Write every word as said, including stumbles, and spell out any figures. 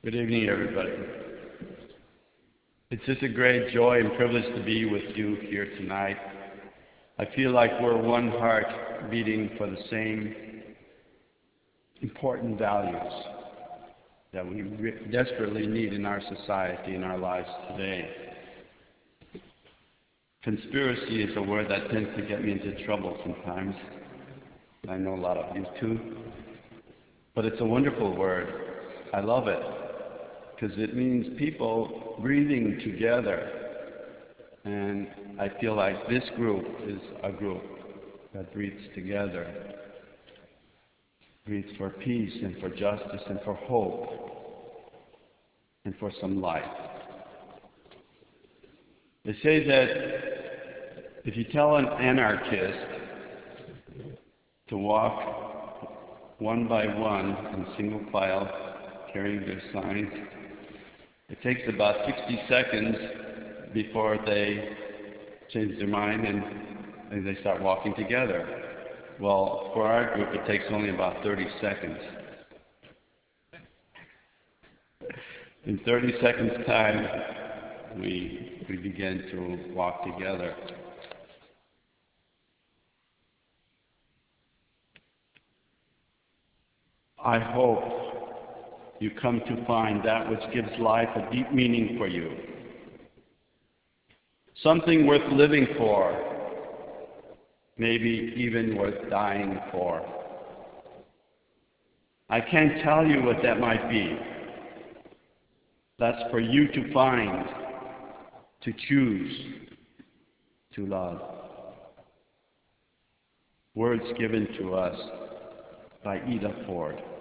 Good evening, everybody. It's just a great joy and privilege to be with you here tonight. I feel like we're one heart beating for the same important values that we re- desperately need in our society, in our lives today. Conspiracy is a word that tends to get me into trouble sometimes. I know a lot of you too. But it's a wonderful word. I love it because it means people breathing together. And I feel like this group is a group that breathes together, breathes for peace and for justice and for hope and for some light. They say that if you tell an anarchist to walk one by one in single file, carrying their signs, it takes about sixty seconds before they change their mind and, and they start walking together. Well, for our group, it takes only about thirty seconds. In thirty seconds' time, we, we begin to walk together. I hope you come to find that which gives life a deep meaning for you. Something worth living for, maybe even worth dying for. I can't tell you what that might be. That's for you to find, to choose, to love. Words given to us by Ida Ford.